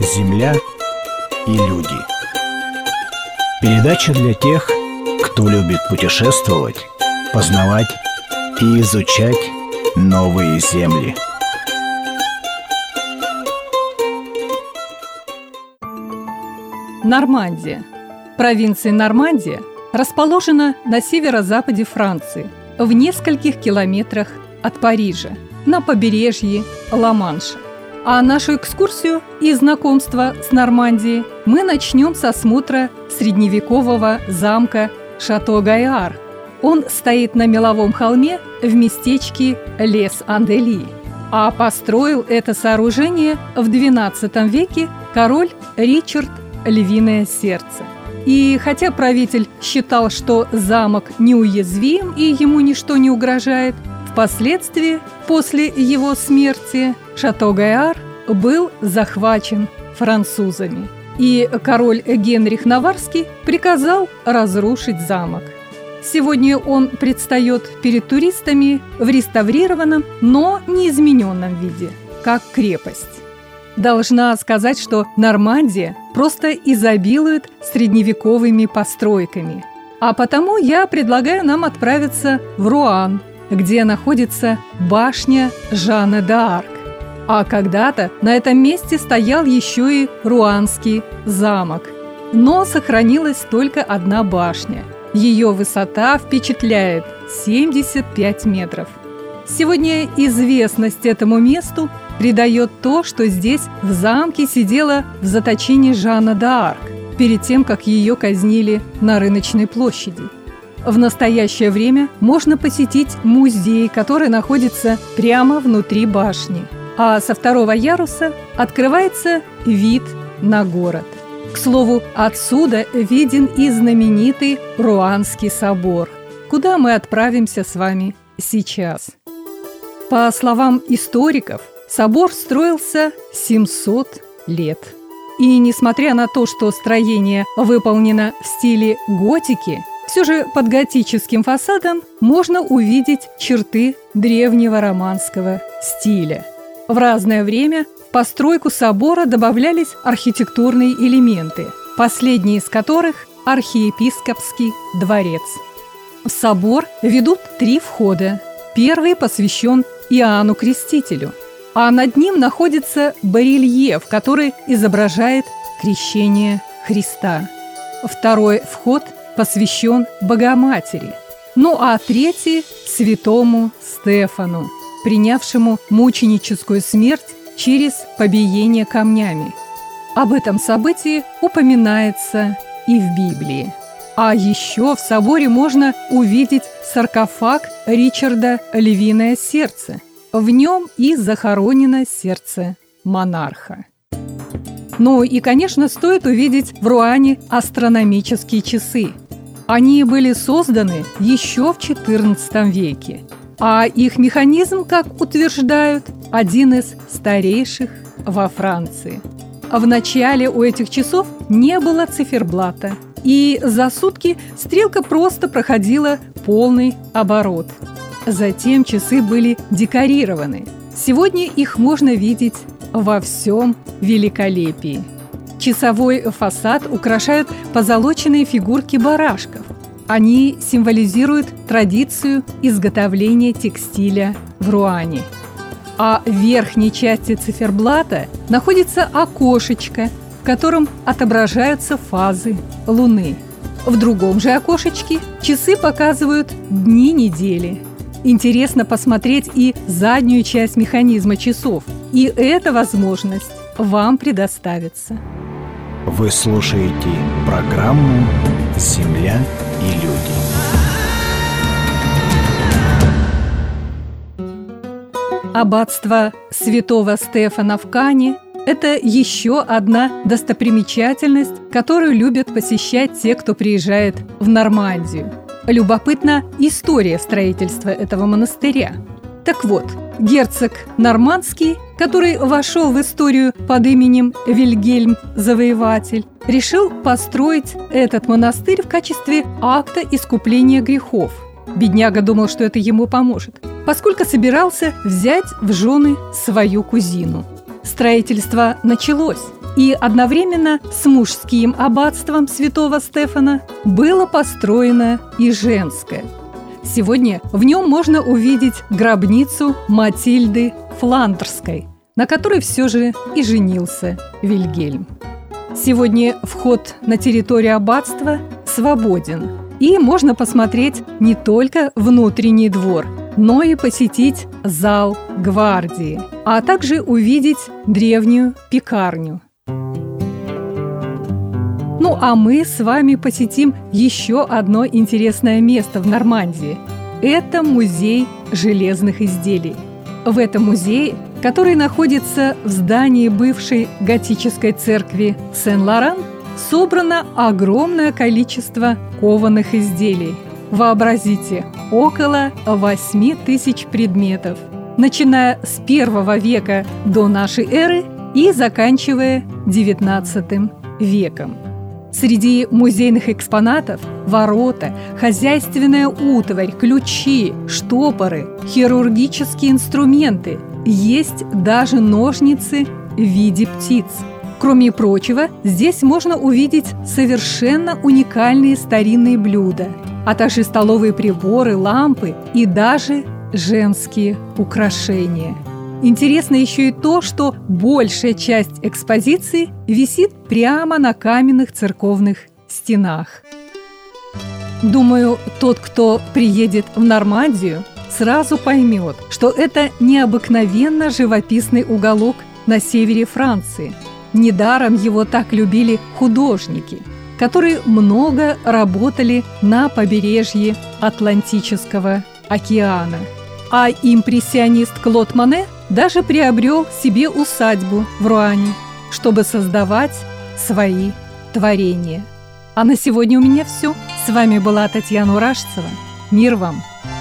Земля и люди. Передача для тех, кто любит путешествовать, познавать и изучать новые земли. Нормандия. Провинция Нормандия расположена на северо-западе Франции, в нескольких километрах от Парижа, на побережье Ла-Манша. А нашу экскурсию и знакомство с Нормандией мы начнем с осмотра средневекового замка Шато-Гайар. Он стоит на меловом холме в местечке Лес-Андели. А построил это сооружение в XII веке король Ричард Львиное Сердце. И хотя правитель считал, что замок неуязвим и ему ничто не угрожает, впоследствии, после его смерти, Шато-Гайар был захвачен французами. И король Генрих Наваррский приказал разрушить замок. Сегодня он предстает перед туристами в реставрированном, но неизмененном виде, как крепость. Должна сказать, что Нормандия просто изобилует средневековыми постройками. А потому я предлагаю нам отправиться в Руан, где находится башня Жанны д'Арк. А когда-то на этом месте стоял еще и Руанский замок. Но сохранилась только одна башня. Ее высота впечатляет – 75 метров. Сегодня известность этому месту придает то, что здесь в замке сидела в заточении Жанна д'Арк перед тем, как ее казнили на Рыночной площади. В настоящее время можно посетить музей, который находится прямо внутри башни, а со второго яруса открывается вид на город. К слову, отсюда виден и знаменитый Руанский собор, куда мы отправимся с вами сейчас. По словам историков, собор строился 700 лет. И несмотря на то, что строение выполнено в стиле готики, все же под готическим фасадом можно увидеть черты древнего романского стиля. В разное время в постройку собора добавлялись архитектурные элементы, последний из которых – архиепископский дворец. В собор ведут 3 входа. Первый посвящен Иоанну Крестителю, а над ним находится барельеф, который изображает крещение Христа. Второй вход посвящен Богоматери, ну а третий – святому Стефану, принявшему мученическую смерть через побиение камнями. Об этом событии упоминается и в Библии. А еще в соборе можно увидеть саркофаг Ричарда Львиное Сердце. В нем и захоронено сердце монарха. Ну и, конечно, стоит увидеть в Руане астрономические часы. Они были созданы еще в XIV веке, а их механизм, как утверждают, один из старейших во Франции. В начале у этих часов не было циферблата, и за сутки стрелка просто проходила полный оборот. Затем часы были декорированы. Сегодня их можно видеть во всем великолепии. Часовой фасад украшают позолоченные фигурки барашков. Они символизируют традицию изготовления текстиля в Руане. А в верхней части циферблата находится окошечко, в котором отображаются фазы Луны. В другом же окошечке часы показывают дни недели. Интересно посмотреть и заднюю часть механизма часов. И эта возможность вам предоставится. Вы слушаете программу «Земля и люди». Аббатство святого Стефана в Кане – это еще одна достопримечательность, которую любят посещать те, кто приезжает в Нормандию. Любопытна история строительства этого монастыря. Так вот, герцог Нормандский, который вошел в историю под именем Вильгельм Завоеватель, решил построить этот монастырь в качестве акта искупления грехов. Бедняга думал, что это ему поможет, поскольку собирался взять в жены свою кузину. Строительство началось, и одновременно с мужским аббатством святого Стефана было построено и женское. Сегодня в нем можно увидеть гробницу Матильды Фландерской, на которой все же и женился Вильгельм. Сегодня вход на территорию аббатства свободен, и можно посмотреть не только внутренний двор, но и посетить зал гвардии, а также увидеть древнюю пекарню. Ну а мы с вами посетим еще одно интересное место в Нормандии. Это музей железных изделий. В этом музее, который находится в здании бывшей готической церкви Сен-Лоран, собрано огромное количество кованых изделий. Вообразите, около 8000 предметов, начиная с 1 века до нашей эры и заканчивая XIX веком. Среди музейных экспонатов – ворота, хозяйственная утварь, ключи, штопоры, хирургические инструменты. Есть даже ножницы в виде птиц. Кроме прочего, здесь можно увидеть совершенно уникальные старинные блюда, а также столовые приборы, лампы и даже женские украшения. Интересно еще и то, что большая часть экспозиции висит прямо на каменных церковных стенах. Думаю, тот, кто приедет в Нормандию, сразу поймет, что это необыкновенно живописный уголок на севере Франции. Недаром его так любили художники, которые много работали на побережье Атлантического океана. А импрессионист Клод Моне даже приобрел себе усадьбу в Руане, чтобы создавать свои творения. А на сегодня у меня все. С вами была Татьяна Урашцева. Мир вам!